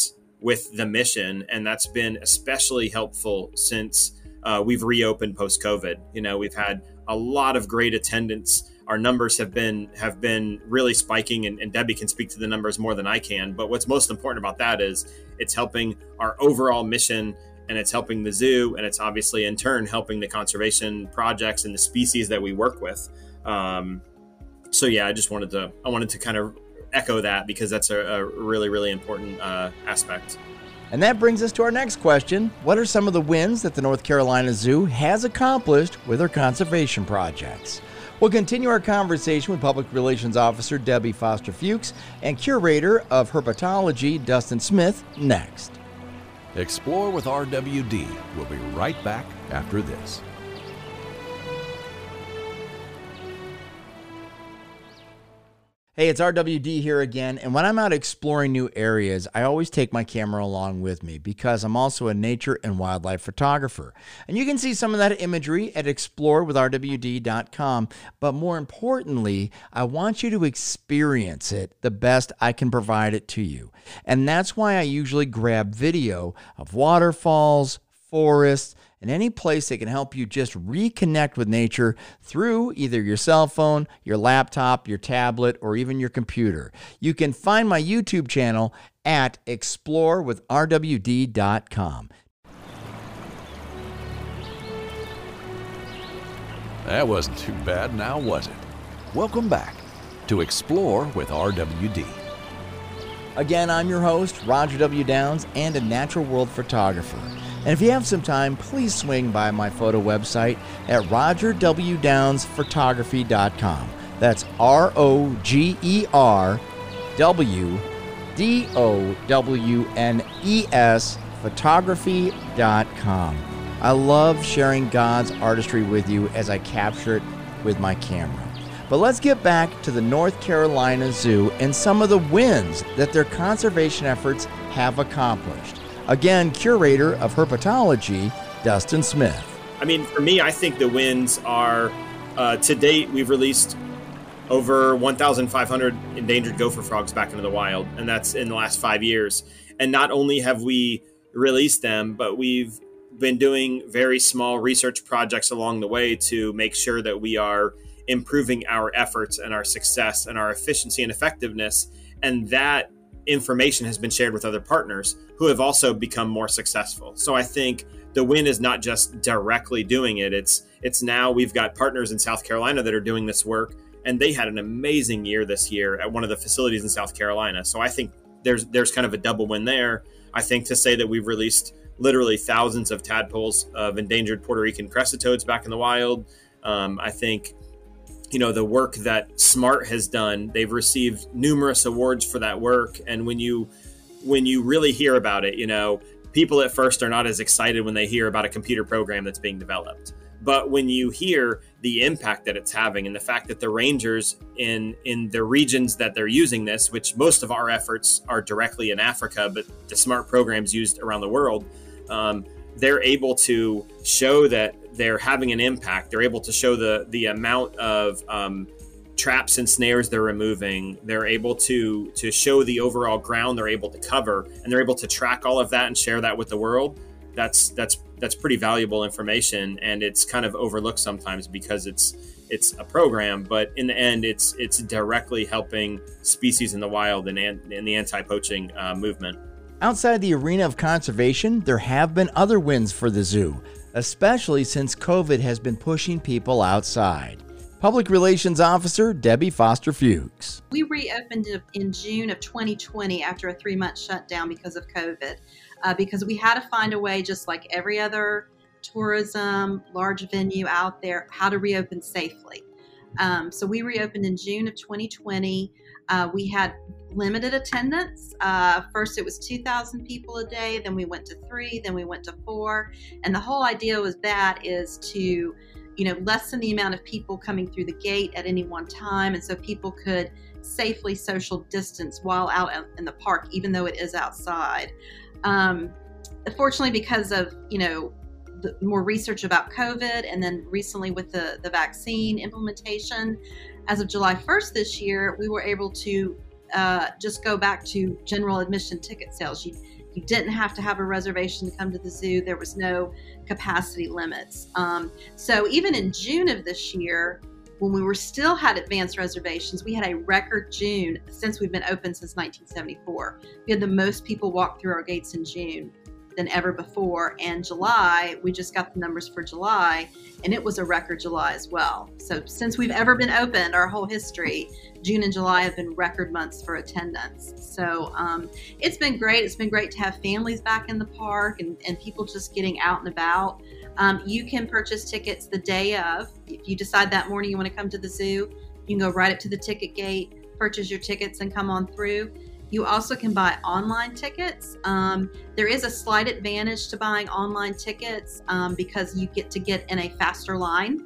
with the mission. And that's been especially helpful since uh, we've reopened post-COVID. You know, we've had a lot of great attendance. Our numbers have been have been really spiking, and, and Debbie can speak to the numbers more than I can. But what's most important about that is it's helping our overall mission, and it's helping the zoo, and it's obviously in turn helping the conservation projects and the species that we work with. Um, so yeah, I just wanted to I wanted to kind of echo that, because that's a, a really, really important uh, aspect. And that brings us to our next question. What are some of the wins that the North Carolina Zoo has accomplished with their conservation projects? We'll continue our conversation with Public Relations Officer Debbie Foster Fuchs and Curator of Herpetology Dustin Smith next. Explore with R W D. We'll be right back after this. Hey, it's R W D here again, and when I'm out exploring new areas, I always take my camera along with me because I'm also a nature and wildlife photographer. And you can see some of that imagery at explore with R W D dot com, but more importantly, I want you to experience it the best I can provide it to you. And that's why I usually grab video of waterfalls, forests, and any place that can help you just reconnect with nature through either your cell phone, your laptop, your tablet, or even your computer. You can find my YouTube channel at explore with R W D dot com. That wasn't too bad, now was it? Welcome back to Explore with R W D. Again, I'm your host, Roger W. Downs, and a natural world photographer. And if you have some time, please swing by my photo website at roger w downs photography dot com. That's R O G E R W D O W N E S photography dot com. I love sharing God's artistry with you as I capture it with my camera. But let's get back to the North Carolina Zoo and some of the wins that their conservation efforts have accomplished. Again, Curator of Herpetology, Dustin Smith. I mean, for me, I think the wins are, uh, to date, we've released over one thousand five hundred endangered gopher frogs back into the wild, and that's in the last five years. And not only have we released them, but we've been doing very small research projects along the way to make sure that we are improving our efforts and our success and our efficiency and effectiveness. And that information has been shared with other partners who have also become more successful. So I think the win is not just directly doing it. It's it's now we've got partners in South Carolina that are doing this work, and they had an amazing year this year at one of the facilities in South Carolina. So I think there's there's kind of a double win there. I think to say that we've released literally thousands of tadpoles of endangered Puerto Rican crested toads back in the wild. Um, I think you know, the work that SMART has done, they've received numerous awards for that work. And when you when you really hear about it, you know, people at first are not as excited when they hear about a computer program that's being developed. But when you hear the impact that it's having and the fact that the rangers in in the regions that they're using this, which most of our efforts are directly in Africa, but the SMART program's used around the world, um, they're able to show that they're having an impact. They're able to show the the amount of um, traps and snares they're removing. They're able to to show the overall ground they're able to cover, and they're able to track all of that and share that with the world. That's that's that's pretty valuable information, and it's kind of overlooked sometimes because it's it's a program, but in the end, it's it's directly helping species in the wild and in the anti-poaching uh, movement. Outside the arena of conservation, there have been other wins for the zoo, especially since COVID has been pushing people outside. Public Relations Officer Debbie Foster Fuchs. We reopened in June of twenty twenty after a three-month shutdown because of COVID, uh, because we had to find a way, just like every other tourism, large venue out there, how to reopen safely. Um, so we reopened in June of twenty twenty. Uh, we had limited attendance. Uh, first it was two thousand people a day, then we went to three, then we went to four. And the whole idea was that is to, you know, lessen the amount of people coming through the gate at any one time. And so people could safely social distance while out in the park, even though it is outside. Um, fortunately, because of, you know, the more research about COVID, and then recently with the, the vaccine implementation, as of July first this year, we were able to uh, just go back to general admission ticket sales. You You didn't have to have a reservation to come to the zoo. There was no capacity limits. Um, so even in June of this year, when we were still had advanced reservations, we had a record June since we've been open since nineteen seventy-four. We had the most people walk through our gates in June than ever before. And July, we just got the numbers for July, and it was a record July as well. So since we've ever been open, our whole history, June and July have been record months for attendance. So um, it's been great. It's been great to have families back in the park and, and people just getting out and about. Um, you can purchase tickets the day of. If you decide that morning you want to come to the zoo, you can go right up to the ticket gate, purchase your tickets, and come on through. You also can buy online tickets. Um, there is a slight advantage to buying online tickets um, because you get to get in a faster line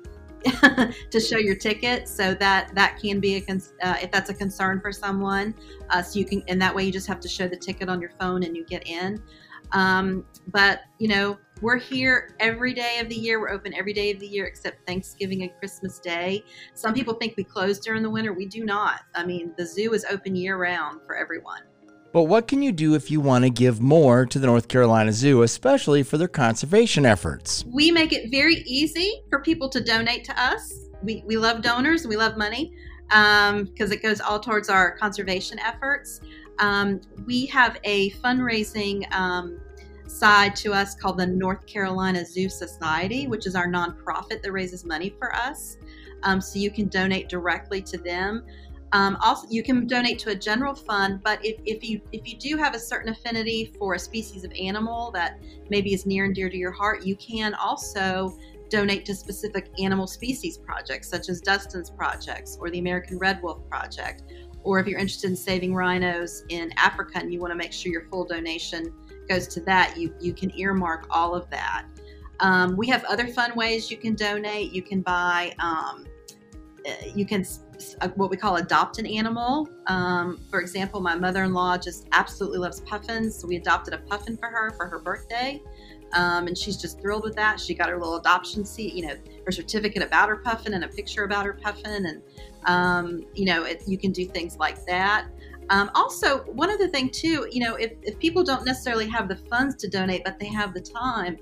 to show your ticket. So that that can be a con- uh, if that's a concern for someone. Uh, so you can, and that way you just have to show the ticket on your phone and you get in. Um, but you know, we're here every day of the year. We're open every day of the year except Thanksgiving and Christmas Day. Some people think we close during the winter. We do not. I mean, the zoo is open year round for everyone. But what can you do if you want to give more to the North Carolina Zoo, especially for their conservation efforts? We make it very easy for people to donate to us. We, we love donors. We love money um, because it goes all towards our conservation efforts. Um, we have a fundraising um, side to us called the North Carolina Zoo Society, which is our nonprofit that raises money for us. Um, so you can donate directly to them. Um, also, you can donate to a general fund, but if, if you if you do have a certain affinity for a species of animal that maybe is near and dear to your heart, you can also donate to specific animal species projects, such as Dustin's projects or the American Red Wolf Project. Or if you're interested in saving rhinos in Africa and you want to make sure your full donation goes to that, you, you can earmark all of that. Um, we have other fun ways you can donate. You can buy, um, you can, uh, what we call adopt an animal. Um, for example, my mother-in-law just absolutely loves puffins. So we adopted a puffin for her for her birthday. Um, and she's just thrilled with that. She got her little adoption seat, you know, her certificate about her puffin and a picture about her puffin. And, um, you know, it, you can do things like that. Um, also, one other thing too, you know, if, if people don't necessarily have the funds to donate, but they have the time,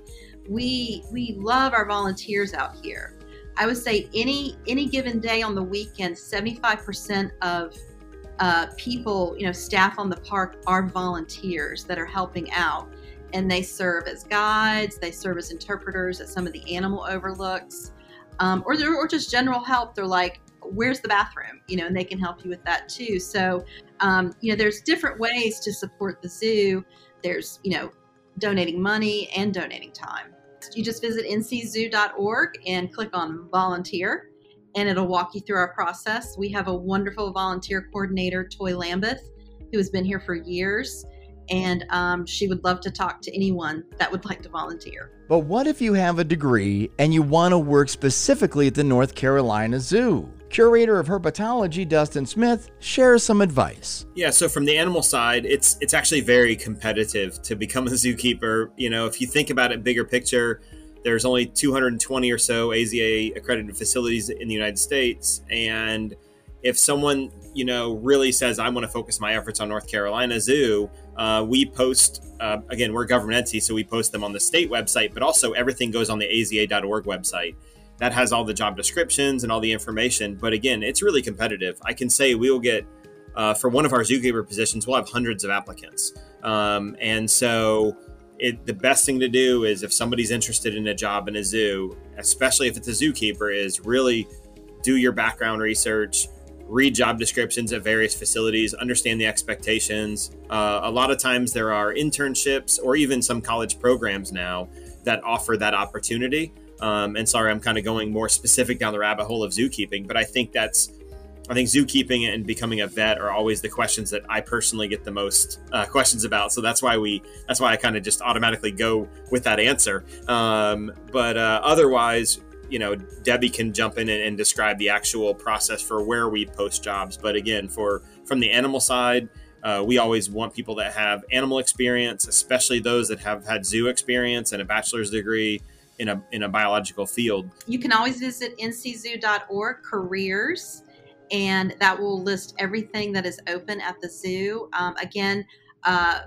we we love our volunteers out here. I would say any any given day on the weekend, seventy-five percent of uh, people, you know, staff on the park are volunteers that are helping out. And they serve as guides, they serve as interpreters at some of the animal overlooks, um, or, or just general help. They're like, where's the bathroom? You know, and they can help you with that too. So, um, you know, there's different ways to support the zoo. There's, you know, donating money and donating time. You just visit N C zoo dot org and click on volunteer, and it'll walk you through our process. We have a wonderful volunteer coordinator, Toy Lambeth, who has been here for years. And um, she would love to talk to anyone that would like to volunteer. But what if you have a degree and you want to work specifically at the North Carolina Zoo? Curator of Herpetology, Dustin Smith, shares some advice. Yeah, so from the animal side, it's it's actually very competitive to become a zookeeper. You know, if you think about it bigger picture, there's only two hundred twenty or so A Z A accredited facilities in the United States. And if someone, you know, really says, I want to focus my efforts on North Carolina Zoo, uh, we post, uh, again, we're a government entity, so we post them on the state website, but also everything goes on the A Z A dot org website. That has all the job descriptions and all the information. But again, it's really competitive. I can say we will get, uh, for one of our zookeeper positions, we'll have hundreds of applicants. Um, and so it, the best thing to do is if somebody's interested in a job in a zoo, especially if it's a zookeeper, is really do your background research, read job descriptions at various facilities, understand the expectations. Uh, a lot of times there are internships or even some college programs now that offer that opportunity. Um, and sorry, I'm kind of going more specific down the rabbit hole of zookeeping, but I think that's, I think zookeeping and becoming a vet are always the questions that I personally get the most uh, questions about. So that's why we, that's why I kind of just automatically go with that answer. Um, but uh, otherwise, you know, Debbie can jump in and, and describe the actual process for where we post jobs. But again, for from the animal side, uh, we always want people that have animal experience, especially those that have had zoo experience and a bachelor's degree in a in a biological field. You can always visit N C zoo dot org careers, and that will list everything that is open at the zoo. Um, again, uh,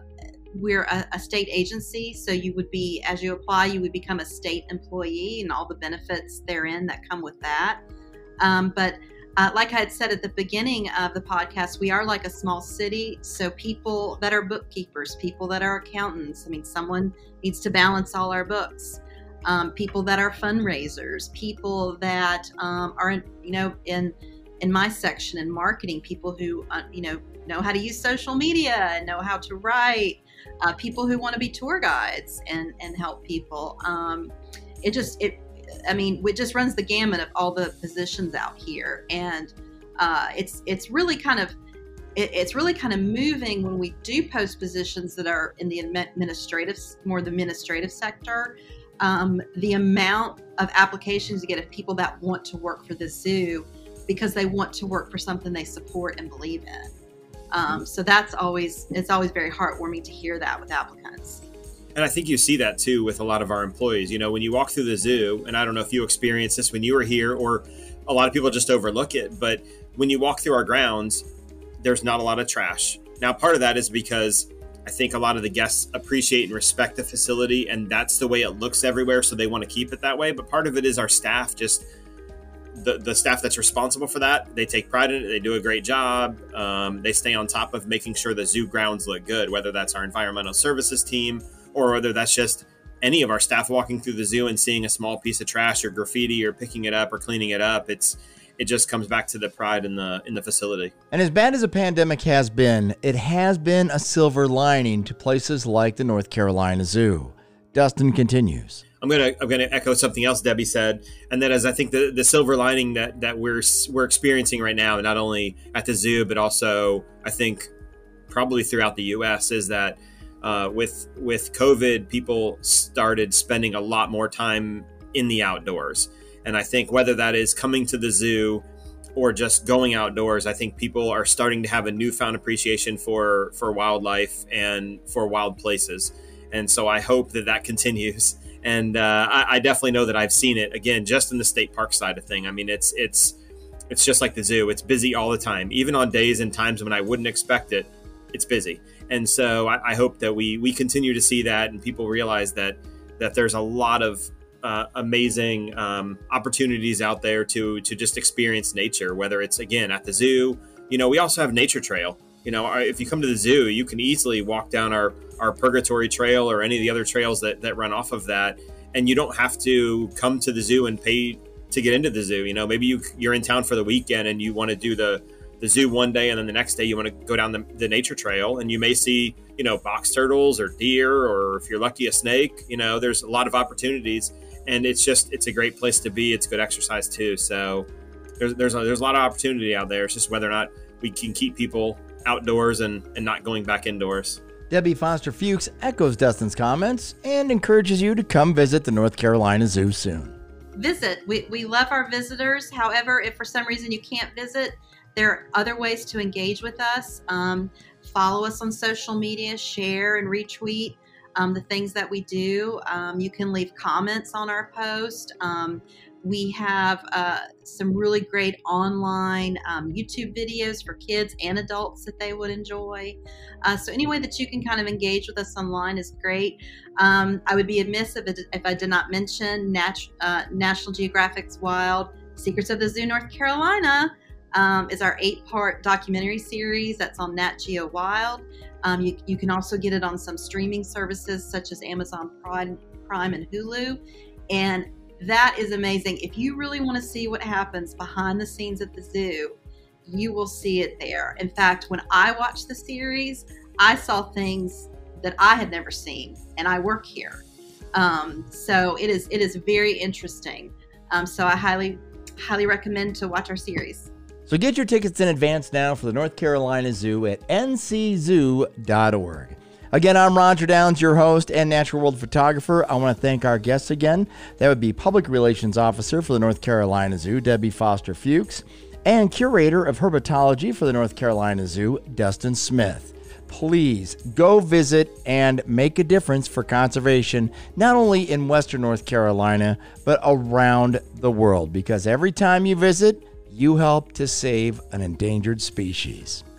we're a, a state agency, so you would be, as you apply, you would become a state employee and all the benefits therein that come with that. Um, but uh, like I had said at the beginning of the podcast, we are like a small city. So people that are bookkeepers, people that are accountants, I mean, someone needs to balance all our books. Um, people that are fundraisers, people that um, are, you know, in in my section in marketing, people who, uh, you know, know how to use social media and know how to write, uh, people who want to be tour guides and, and help people. Um, it just, it, I mean, it just runs the gamut of all the positions out here. And uh, it's, it's really kind of, it, it's really kind of moving when we do post positions that are in the administrative, more the administrative sector. Um, the amount of applications you get of people that want to work for the zoo because they want to work for something they support and believe in. Um, so that's always, it's always very heartwarming to hear that with applicants. And I think you see that too with a lot of our employees. You know, when you walk through the zoo, and I don't know if you experienced this when you were here, or a lot of people just overlook it, but when you walk through our grounds, there's not a lot of trash. Now, part of that is because I think a lot of the guests appreciate and respect the facility, and that's the way it looks everywhere, so they want to keep it that way. But part of it is our staff just The, the staff that's responsible for that, they take pride in it. They do a great job. Um, they stay on top of making sure the zoo grounds look good, whether that's our environmental services team or whether that's just any of our staff walking through the zoo and seeing a small piece of trash or graffiti or picking it up or cleaning it up. It's it just comes back to the pride in the in the facility. And as bad as the pandemic has been, it has been a silver lining to places like the North Carolina Zoo. Dustin continues. I'm gonna I'm gonna echo something else Debbie said, and that is I think the, the silver lining that that we're we're experiencing right now, not only at the zoo but also I think probably throughout the U S, is that uh, with with COVID, people started spending a lot more time in the outdoors, and I think whether that is coming to the zoo or just going outdoors, I think people are starting to have a newfound appreciation for for wildlife and for wild places, and so I hope that that continues. And uh, I, I definitely know that I've seen it again, just in the state park side of thing. I mean, it's it's it's just like the zoo. It's busy all the time, even on days and times when I wouldn't expect it. It's busy, and so I, I hope that we we continue to see that, and people realize that that there's a lot of uh, amazing um, opportunities out there to to just experience nature. Whether it's again at the zoo, you know, we also have Nature Trail. You know, if you come to the zoo, you can easily walk down our, our Purgatory Trail or any of the other trails that, that run off of that. And you don't have to come to the zoo and pay to get into the zoo. You know, maybe you, you're in town for the weekend and you want to do the, the zoo one day, and then the next day you want to go down the, the Nature Trail, and you may see, you know, box turtles or deer, or if you're lucky, a snake. You know, there's a lot of opportunities, and it's just, it's a great place to be. It's good exercise too. So there's, there's, a, there's a lot of opportunity out there. It's just whether or not we can keep people outdoors and, and not going back indoors. Debbie Foster Fuchs echoes Dustin's comments and encourages you to come visit the North Carolina Zoo soon. Visit. We, we love our visitors. However, if for some reason you can't visit, there are other ways to engage with us. Um, follow us on social media, share and retweet um, the things that we do. Um, you can leave comments on our post. Um, We have uh, some really great online um, YouTube videos for kids and adults that they would enjoy. Uh, so any way that you can kind of engage with us online is great. Um, I would be amiss if, it, if I did not mention Nat- uh, National Geographic's Wild Secrets of the Zoo North Carolina um, is our eight-part documentary series that's on Nat Geo Wild. Um, you, you can also get it on some streaming services such as Amazon Prime, Prime and Hulu. And that is amazing. If you really want to see what happens behind the scenes at the zoo, you will see it there. In fact, when I watched the series, I saw things that I had never seen, and I work here. Um, so it is it is very interesting. Um, so I highly, highly recommend to watch our series. So get your tickets in advance now for the North Carolina Zoo at N C zoo dot org. Again, I'm Roger Downs, your host and Natural World photographer. I want to thank our guests again. That would be Public Relations Officer for the North Carolina Zoo, Debbie Foster Fuchs, and Curator of Herpetology for the North Carolina Zoo, Dustin Smith. Please go visit and make a difference for conservation, not only in Western North Carolina, but around the world, because every time you visit, you help to save an endangered species.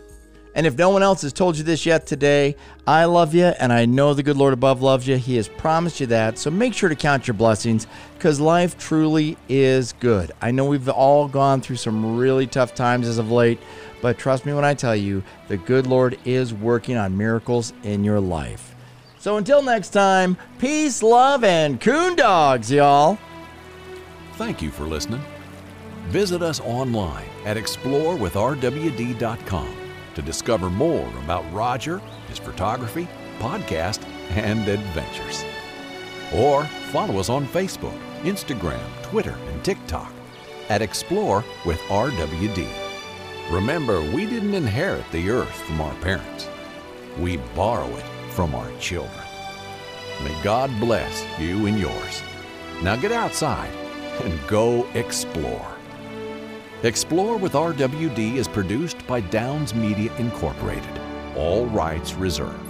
And if no one else has told you this yet today, I love you, and I know the good Lord above loves you. He has promised you that. So make sure to count your blessings, because life truly is good. I know we've all gone through some really tough times as of late, but trust me when I tell you, the good Lord is working on miracles in your life. So until next time, peace, love, and coon dogs, y'all. Thank you for listening. Visit us online at explore with r w d dot com to discover more about Roger, his photography, podcast, and adventures. Or follow us on Facebook, Instagram, Twitter, and TikTok at Explore with R W D. Remember, we didn't inherit the earth from our parents. We borrow it from our children. May God bless you and yours. Now get outside and go explore. Explore with R W D is produced by Downs Media Incorporated. All rights reserved.